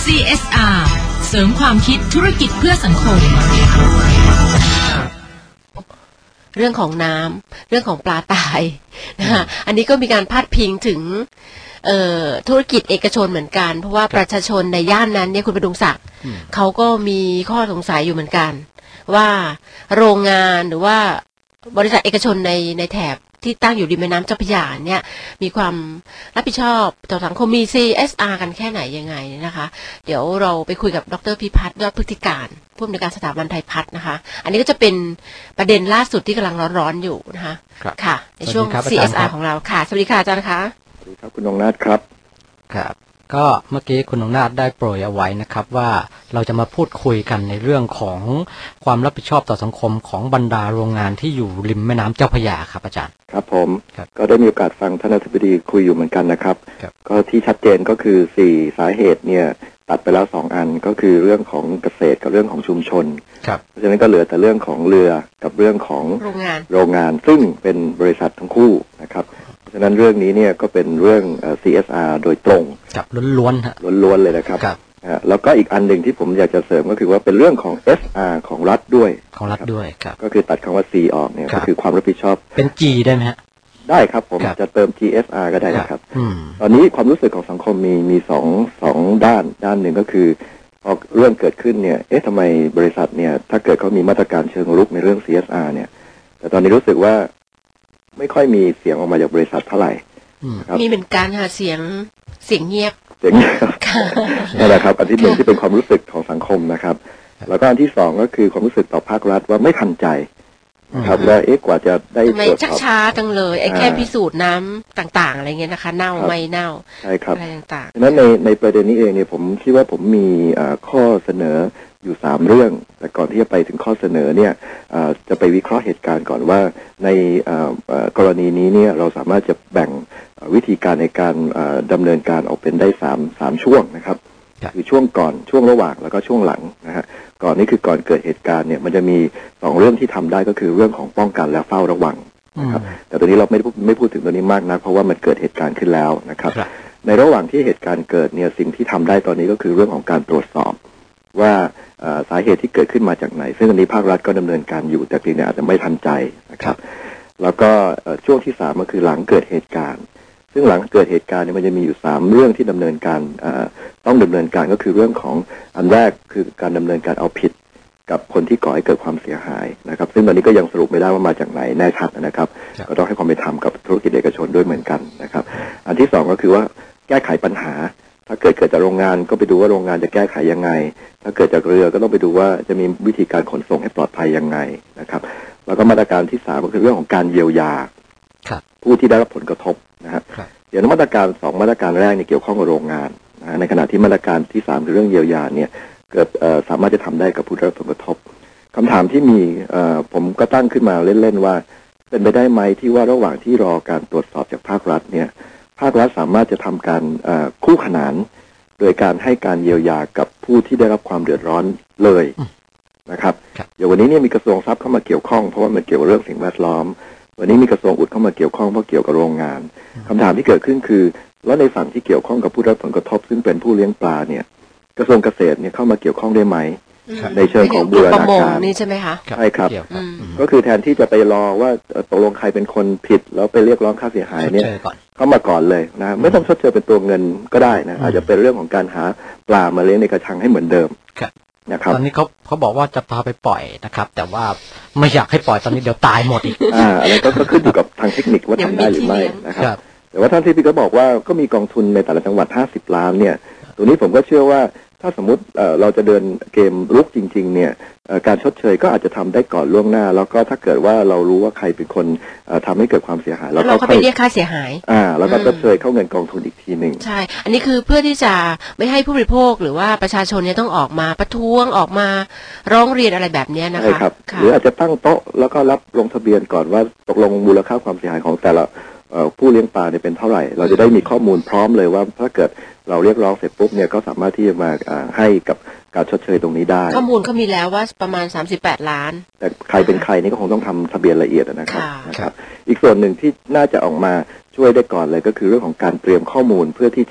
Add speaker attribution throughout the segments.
Speaker 1: CSR เสริมความคิดธุรกิจเพื่อสังคม
Speaker 2: เรื่องของน้ำเรื่องของปลาตายนะคะอันนี้ก็มีการพาดพิงถึงธุรกิจเอกชนเหมือนกันเพราะว่าประชาชนในย่านนั้นเนี่ยคุณประดุงศักดิ์เขาก็มีข้อสงสัยอยู่เหมือนกันว่าโรงงานหรือว่าบริษัทเอกชนในแถบที่ตั้งอยู่ริมแม่น้ำเจ้าพระยาเนี่ยมีความรับผิดชอบต่อสังคมมี CSR กันแค่ไหนยังไงนะคะเดี๋ยวเราไปคุยกับดร.พิพัฒน์ยอดพฤติการผู้อำนวยการสถาบันไทยพัฒน์นะคะอันนี้ก็จะเป็นประเด็นล่าสุดที่กำลังร้อนๆอยู่นะคะค่ะในช่วง CSR ของเราค่ะสวัสดีค่ะอาจารย์คะ
Speaker 3: สวัสดีครับคุณนงนาถครับ
Speaker 4: ครับก็เมื่อกี้คุณนงนาถได้โปรยเอาไว้นะครับว่าเราจะมาพูดคุยกันในเรื่องของความรับผิดชอบต่อสังคมของบรรดาโรงงานที่อยู่ริมแม่น้ำเจ้าพระยาครับอาจารย์
Speaker 3: ครับผมก็ได้มีโอกาสฟังท่านอธิบดีคุยอยู่เหมือนกันนะครับก็ที่ชัดเจนก็คือ4สาเหตุเนี่ยตัดไปแล้ว2อันก็คือเรื่องของเกษตรกับเรื่องของชุมชนเพราะฉะนั้นก็เหลือแต่เรื่องของเรือกับเรื่องของโรงงานซึ่งเป็นบริษัททั้งคู่นะครับเพราะฉะนั้นเรื่องนี้เนี่ยก็เป็นเรื่องCSR โดยตรง
Speaker 4: ล้วนๆฮะ
Speaker 3: ล้วนๆเลยนะครับแล้วก็อีกอันหนึ่งที่ผมอยากจะเสริมก็คือว่าเป็นเรื่องของ SR ของรัฐด้วย
Speaker 4: ครับ
Speaker 3: ก็คือตัดคำว่า C ออกเนี่ยก็คือความรับผิดชอบ
Speaker 4: เป็น G ได้ไหมฮะ
Speaker 3: ได้ครับผมจะเติม GSR ก็ได้นะครับตอนนี้ความรู้สึกของสังคมมีสองด้านหนึ่งก็คือพอเรื่องเกิดขึ้นเนี่ยทำไมบริษัทเนี่ยถ้าเกิดเขามีมาตรการเชิงรุกในเรื่อง CSR เนี่ยแต่ตอนนี้รู้สึกว่าไม่ค่อยมีเสียงออกมาจากบริษัทเท่าไหร่
Speaker 2: มีเหมือนกันค่ะเสียงเงียบ
Speaker 3: นั่นแหละครับอันที่หนึ่งที่เป็นความรู้สึกของสังคมนะครับแล้วก็อันที่สองก็คือความรู้สึกต่อภาครัฐว่าไม่ทันใจครับว่ากว่าจะได้
Speaker 2: ทำไมชักช้าจังเลยแค่พิสูจน์น้ำต่างๆอะไรเงี้ยนะคะเน่าไม่เน่า
Speaker 3: ใช่ครับ
Speaker 2: อะไรต่าง
Speaker 3: ๆนั้นในประเด็นนี้เองเนี่ยผมคิดว่าผมมีข้อเสนออยู่3เรื่องแต่ก่อนที่จะไปถึงข้อเสนอเนี่ยจะไปวิเคราะห์เหตุการณ์ก่อนว่าในกรณีนี้เนี่ยเราสามารถจะแบ่งวิธีการในการดำเนินการออกเป็นได้3ช่วงนะครับคือช่วงก่อนช่วงระหว่างแล้วก็ช่วงหลังนะฮะก่อนนี้คือก่อนเกิดเหตุการณ์เนี่ยมันจะมี2เรื่องที่ทำได้ก็คือเรื่องของป้องกันและเฝ้าระวังนะครับแต่ตอนนี้เราไม่พูดถึงตัวนี้มากนักเพราะว่ามันเกิดเหตุการณ์ขึ้นแล้วนะครับในระหว่างที่เหตุการณ์เกิดเนี่ยสิ่งที่ทำได้ตอนนี้ก็คือเรื่องของการตรวจสอบว่าสาเหตุที่เกิดขึ้นมาจากไหนซึ่งอันนี้ภาครัฐก็ดำเนินการอยู่แต่เพียงแต่อาจจะไม่ทันใจนะครับแล้วก็ช่วงที่3ก็คือหลังเกิดเหตุการณ์ซึ่งหลังเกิดเหตุการณ์เนี่ยมันจะมีอยู่3เรื่องที่ดำเนินการต้องดำเนินการก็คือเรื่องของอันแรกคือการดำเนินการเอาผิดกับคนที่ก่อให้เกิดความเสียหายนะครับซึ่งตอนนี้ก็ยังสรุปไม่ได้ว่ามาจากไหนแน่ชัดนะครับก็ต้องให้ความเป็นธรรมกับธุรกิจเอกชนด้วยเหมือนกันนะครับอันที่2ก็คือว่าแก้ไขปัญหาถ้าเกิดจากโรงงานก็ไปดูว่าโรงงานจะแก้ไขยังไงถ้าเกิดจากเรือก็ต้องไปดูว่าจะมีวิธีการขนส่งให้ปลอดภัยยังไงนะครับแล้วก็มาตรการที่3ก็คือเรื่องของการเยียวยาผู้ที่ได้รับผลกระทบนะครับอย่างมาตรการ2มาตรการแรกเนี่ยเกี่ยวข้องกับโรงงานในขณะที่มาตรการที่3คือเรื่องเยียวยาเนี่ยเกิดสามารถจะทำได้กับผู้ได้รับผลกระทบคำถามที่มีผมก็ตั้งขึ้นมาเล่นๆว่าเป็นไปได้ไหมที่ว่าระหว่างที่รอการตรวจสอบจากภาครัฐเนี่ยภาครัฐสามารถจะทำการคู่ขนานโดยการให้การเยียวยากับผู้ที่ได้รับความเดือดร้อนเลยนะครับอย่างวันนี้เนี่ยมีกระทรวงทรัพย์เข้ามาเกี่ยวข้องเพราะว่ามันเกี่ยวกับเรื่องสิ่งแวดล้อมวันนี้มีกระทรวงอุดเข้ามาเกี่ยวข้องเพราะเกี่ยวกับโรงงานคำถามที่เกิดขึ้นคือแล้วในฝั่งที่เกี่ยวข้องกับผู้ได้รับผลกระทบซึ่งเป็นผู้เลี้ยงปลาเนี่ยกระทรวงเกษตรเนี่ยเข้ามาเกี่ยวข้องได้ไหมในเชิงของบูรณาการ
Speaker 2: นี่ใช่ไหมคะ
Speaker 3: ใช่ครับก็คือแทนที่จะไปรอว่าตกลงใครเป็นคนผิดแล้วไปเรียกร้องค่าเสียหายเนี่ยเข้ามาก่อนเลยนะไม่ต้องชดเชยเป็นตัวเงินก็ได้นะอาจจะเป็นเรื่องของการหาปลามาเลี้ยงในกระชังให้เหมือนเดิมนะครับ
Speaker 4: ตอนนี้เขาบอกว่าจะพาไปปล่อยนะครับแต่ว่าไม่อยากให้ปล่อยตอนนี้เดี๋ยวตายหมดอีก
Speaker 3: อะไรก็ขึ้นอยู่กับทางเทคนิคว่าทำได้หรือไม่นะครับแต่ว่าท่านที่พี่ก็บอกว่าก็มีกองทุนในแต่ละจังหวัด50 ล้านเนี่ยตัวนี้ผมก็เชื่อว่าถ้าสมมุติเราจะเดินเกมรุกจริงๆเนี่ยการชดเชยก็อาจจะทำได้ก่อนล่วงหน้าแล้วก็ถ้าเกิดว่าเรารู้ว่าใครเป็นคนทำให้เกิดความเสียหาย
Speaker 2: แล้วเราก็ไปเรียกค่าเสียหาย
Speaker 3: แล้วก็ชดเชยเข้าเงินกองทุนอีกทีหนึ่ง
Speaker 2: ใช่อันนี้คือเพื่อที่จะไม่ให้ผู้บริโภคหรือว่าประชาชนเนี่ยต้องออกมาประท้วงออกมาร้องเรียนอะไรแบบนี้นะคะ
Speaker 3: ใช่ครับหรืออาจจะตั้งโต๊ะแล้วก็รับลงทะเบียนก่อนว่าตกลงมูลค่าความเสียหายของแต่ละผู้เลี้ยงปลาเนี่ยเป็นเท่าไหร่เราจะได้มีข้อมูลพร้อมเลยว่าถ้าเกิดเราเรียกร้องเสร็จปุ๊บเนี่ยก็สามารถที่จะมาให้กับการชดเชยตรงนี้ได้
Speaker 2: ข้อมูลเขามีแล้วว่าประมาณ38 ล้าน
Speaker 3: แต่ใครเป็นใครนี่ก็คงต้องทำทะเบียนละเอียดนะครับอีกส่วนหนึ่งที่น่าจะออกมาช่วยได้ก่อนเลยก็คือเรื่องของการเตรียมข้อมูลเพื่อที่จะ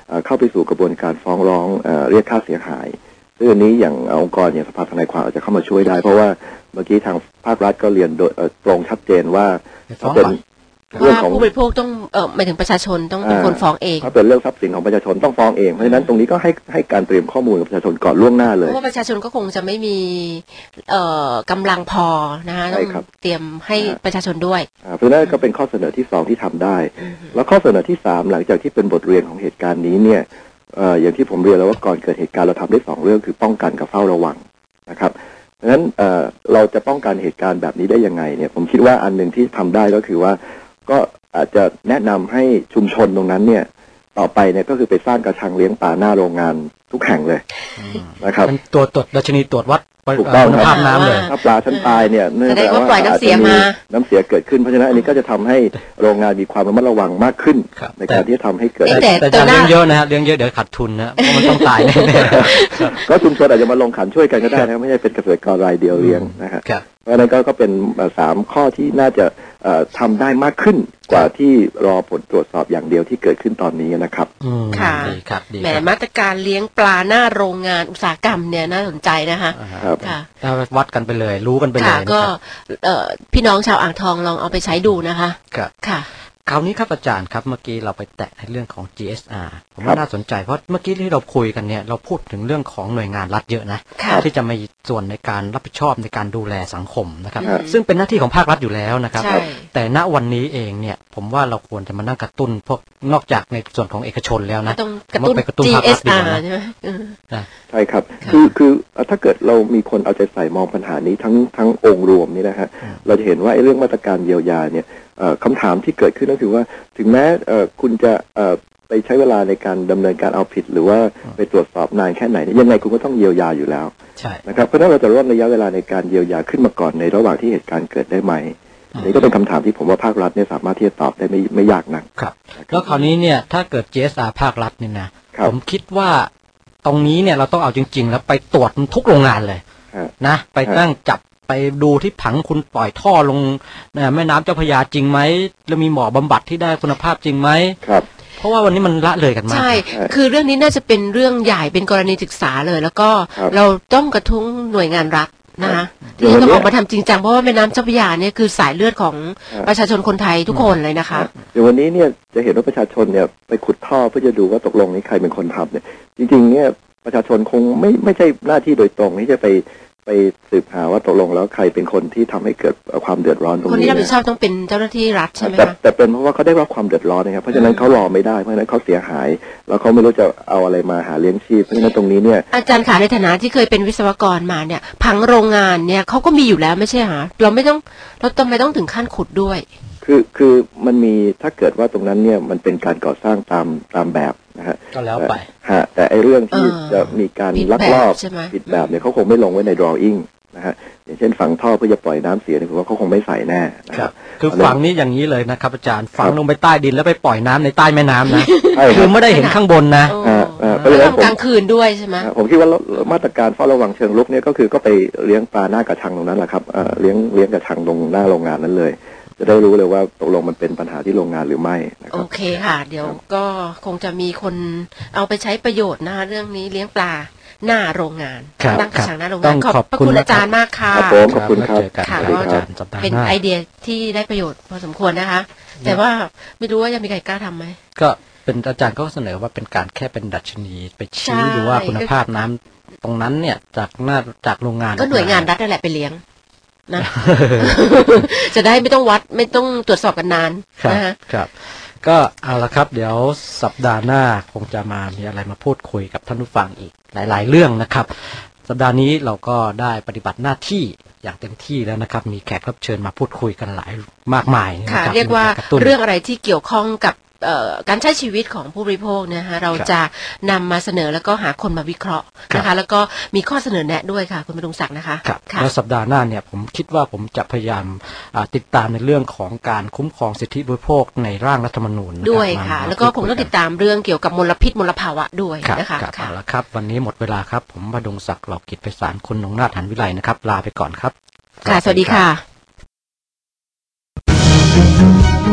Speaker 3: เข้าไปสู่กระบวนการฟ้องร้องเรียกค่าเสียหายซึ่งอันนี้อย่างองค์กรอย่างสภาทนายความอาจจะเข้ามาช่วยได้เพราะว่าเมื่อกี้ทางภาครัฐก็เรียนโดยตรงชัดเจนว่าเป็นเรื่องของ
Speaker 2: ผู้บริโภคต้องหมายถึงประชาชนต้องเป็นคนฟ้องเอง
Speaker 3: ถ้าเป็นเรื่องทรัพย์สินของประชาชนต้องฟ้องเองเพราะฉะนั้นตรงนี้ก็ให้การเตรียมข้อมูลกับประชาชนก่อนล่วงหน้าเลย
Speaker 2: เพราะว่าประชาชนก็คงจะไม่มีกำลังพอนะคะต้องเตรียมให้ประชาชนด้วย
Speaker 3: เพราะฉะนั้นก็เป็นข้อเสนอที่2ที่ทำได้แล้วข้อเสนอที่3หลังจากที่เป็นบทเรียนของเหตุการณ์นี้เนี่ยอย่างที่ผมเรียนแล้วว่าก่อนเกิดเหตุการณ์เราทำได้2เรื่องคือป้องกันกับเฝ้าระวังนะครับเพราะฉะนั้นเราจะป้องกันเหตุการณ์แบบนี้ได้ยังไงเนี่ยผมคิดว่าอันหนึ่งที่ทำได้ก็คือว่าก็อาจจะแนะนำให้ชุมชนตรงนั้นเนี่ยต่อไปเนี่ยก็คือไปสร้างกระชังเลี้ยงปลาหน้าโรงงานทุกแห่งเลยนะครับ
Speaker 4: ตัวตรวจดัชนีตรวจวัด
Speaker 3: คุณภาพน้ำเลยถ้าปลาชั้นตายเนี่ยเนื่องจากว่าอาจจะมีน้ำเสียเกิดขึ้นเพราะฉะนั้นอันนี้ก็จะทำให้โรงงานมีความระมัดระวังมากขึ้นในการที่จะทำให้เกิด
Speaker 4: แต่เลี้ยงเยอะนะฮะเลี้ยงเยอะเดี๋ยวขาดทุนนะเพราะมันต้องตายแน่
Speaker 3: ๆก็ชุมชนอาจจะมาลงขันช่วยกันก็ได้นะไม่ใช่เป็นเกษตรกรรายเดียวเลี้ยงนะครับเพราะฉะนั้นก็เป็น3ข้อที่น่าจะทำได้มากขึ้นกว่าที่รอผลตรวจสอบอย่างเดียวที่เกิดขึ้นตอนนี้นะครับ
Speaker 2: ค่ะแหมมาตรการเลี้ยงปลาหน้าโรงงานอุตสาหกรรมเนี่ยน่าสนใจนะคะ
Speaker 4: ค่ะถ้าวัดกันไปเลยรู้กันไปเลย
Speaker 2: ก็พี่น้องชาวอ่างทองลองเอาไปใช้ดูนะคะค่ะ
Speaker 4: คราวนี้ครับอาจารย์ครับเมื่อกี้เราไปแตะในเรื่องของ GSR ผมว่าน่าสนใจเพราะเมื่อกี้ที่เราคุยกันเนี่ยเราพูดถึงเรื่องของหน่วยงานรัฐเยอะนะที่จะมีส่วนในการรับผิดชอบในการดูแลสังคมนะครับซึ่งเป็นหน้าที่ของภาครัฐอยู่แล้วนะครับแต่ณวันนี้เองเนี่ยผมว่าเราควรจะมานั่งกระตุ้นพวกนอกจากในส่วนของเอกชนแล้วนะ
Speaker 2: ต้องกระตุ้น GSR ใช่ไหม
Speaker 3: ใช่ครับคือถ้าเกิดเรามีคนเอาใจใส่มองปัญหานี้ทั้งองค์รวมนี่นะฮะเราจะเห็นว่าเรื่องมาตรการเยียวยาเนี่ยคำถามที่เกิดขึ้นก็คือว่าถึงแม้คุณจะไปใช้เวลาในการดำเนินการเอาผิดหรือว่าไปตรวจสอบนานแค่ไหนยังไงคุณก็ต้องเยียวยาอยู่แล้วนะครับเพราะฉะนั้นเราจะร่นระยะเวลาในการเยียวยาขึ้นมาก่อนในระหว่างที่เหตุการณ์เกิดได้ไหมนี่ก็เป็นคำถามที่ผมว่าภาครัฐเนี่ยสามารถที่จะตอบได้ไม่ยากนัก
Speaker 4: ครับแล้วคราวนี้เนี่ยถ้าเกิด GSR ภาครัฐเนี่ยนะผมคิดว่าตรงนี้เนี่ยเราต้องเอาจริงๆแล้วไปตรวจทุกโรงงานเลยนะไปนั่งจับไปดูที่ผังคุณปล่อยท่อลงแม่น้ำเจ้าพระยาจริงไหมแล้วมีหมอบำบัดที่ได้คุณภาพจริงไหม
Speaker 3: ครับ
Speaker 4: เพราะว่าวันนี้มันละเลยกันมาก
Speaker 2: ใช่คือเรื่องนี้น่าจะเป็นเรื่องใหญ่เป็นกรณีศึกษาเลยแล้วก็เราต้องกระทุ้งหน่วยงานรัฐนะคะที่ต้องออกมาทำจริงจังเพราะว่าแม่น้ำเจ้าพระยาเนี่ยคือสายเลือดของประชาชนคนไทยทุกคนเลยนะคะ
Speaker 3: เดี๋ยววันนี้เนี่ยจะเห็นว่าประชาชนเนี่ยไปขุดท่อเพื่อจะดูว่าตกลงนี้ใครเป็นคนทำเนี่ยจริงๆเนี่ยประชาชนคงไม่ใช่หน้าที่โดยตรงที่จะไปสืบหาว่าตกลงแล้วใครเป็นคนที่ทำให้เกิดความเดือดร้อนตรงนี้
Speaker 2: คนที่รับผิดชอบต้องเป็นเจ้าหน้าที่รัฐใช่ไหมคะ
Speaker 3: แต่เป็นเพราะว่าเขาได้รับความเดือดร้อนนะครับเพราะฉะนั้นเขารอไม่ได้เพราะฉะนั้นเขาเสียหายแล้วเขาไม่รู้จะเอาอะไรมาหาเลี้ยงชีพเพราะฉะนั้นตรงนี้เนี่ย
Speaker 2: อาจารย์ขาในฐานะที่เคยเป็นวิศวกรมาเนี่ยผังโรงงานเนี่ยเขาก็มีอยู่แล้วไม่ใช่หรอเราทำไมต้องถึงขั้นขุดด้วย
Speaker 3: คือมันมีถ้าเกิดว่าตรงนั้นเนี่ยมันเป็นการก่อสร้างตามแบบนะฮะ
Speaker 4: ก็แล้วไป
Speaker 3: แต่ไอเรื่องที่จะมีการลักลอบผิดแบบเนี่ยเขาคงไม่ลงไว้ใน drawing นะฮะอย่างเช่นฝังท่อเพื่อจะปล่อยน้ำเสียเนี่ยผมว่าเขาคงไม่ใส่แน่นะครับ
Speaker 4: คือฝังนี้อย่างนี้เลยนะครับอาจารย์ฝังลงไปใต้ดินแล้วไปปล่อยน้ำในใต้แม่น้ำนะคือไม่ได้เห็นข้างบนนะ
Speaker 2: กลางคืนด้วยใช่ไหม
Speaker 3: ผมคิดว่ามาตรการเฝ้าระวังเชิงรุกเนี่ยก็คือก็ไปเลี้ยงปลาหน้ากระชังตรงนั้นแหละครับเลี้ยงกระชังตรงหน้าโรงงานนั้นเลยจะได้รู้เลยว่าตกลงมันเป็นปัญหาที่โรงงานหรือไม่
Speaker 2: โอเคค่ะเดี๋ยวก็คงจะมีคนเอาไปใช้ประโยชน์นะคะเรื่องนี้เลี้ยงปลาหน้าโรงงานตั้งกระชังหน้าโรงงานขอบคุณอาจารย์มากค่ะ
Speaker 3: ขอบคุณครับ
Speaker 2: ค่ะเป็นไอเดียที่ได้ประโยชน์พอสมควรนะคะแต่ว่าไม่รู้ว่ายังมีใครกล้าทำไหม
Speaker 4: ก็เป็นอาจารย์ก็เสนอว่าเป็นการแค่เป็นดัชนีไปชี้ดูว่าคุณภาพน้ำตรงนั้นเนี่ยจากโรงงาน
Speaker 2: ก็หน่วยงานรัฐนั่นแหละไปเลี้ยงนะจะได้ไม่ต้องวัดไม่ต้องตรวจสอบกันนาน
Speaker 4: นะครับก็เอาละครับเดี๋ยวสัปดาห์หน้าคงจะมีอะไรมาพูดคุยกับท่านผู้ฟังอีกหลายๆเรื่องนะครับสัปดาห์นี้เราก็ได้ปฏิบัติหน้าที่อย่างเต็มที่แล้วนะครับมีแขกรับเชิญมาพูดคุยกันมากมาย
Speaker 2: นะครับเรียกว่าเรื่องอะไรที่เกี่ยวข้องกับการใช้ชีวิตของผู้บริโภคนะคะเราจะนำมาเสนอแล้วก็หาคนมาวิเคราะห์นะคะแล้วก็มีข้อเสนอแนะด้วยค่ะคุณบรรดุงศักดิ์นะคะ
Speaker 4: แล้วสัปดาห์หน้าเนี่ยผมคิดว่าผมจะพยายามติดตามในเรื่องของการคุ้มครองสิทธิบริโภคในร่างรัฐธรรมนูญ
Speaker 2: ด้วยค่ะแล้วก็คงต้องติดตามเรื่องเกี่ยวกับมลพิษมลภาวะด้วยนะคะ
Speaker 4: เอาละครับวันนี้หมดเวลาครับผมบรรดุงศักดิ์หล่อกิจไพศาลคุณนงนาถ หรรวิไลนะครับลาไปก่อนครับ
Speaker 2: ค่ะสวัสดีค่ะ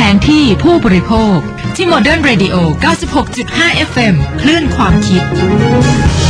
Speaker 1: นที่ผู้บริโภคที่ Modern Radio 96.5 FM คลื่นความคิด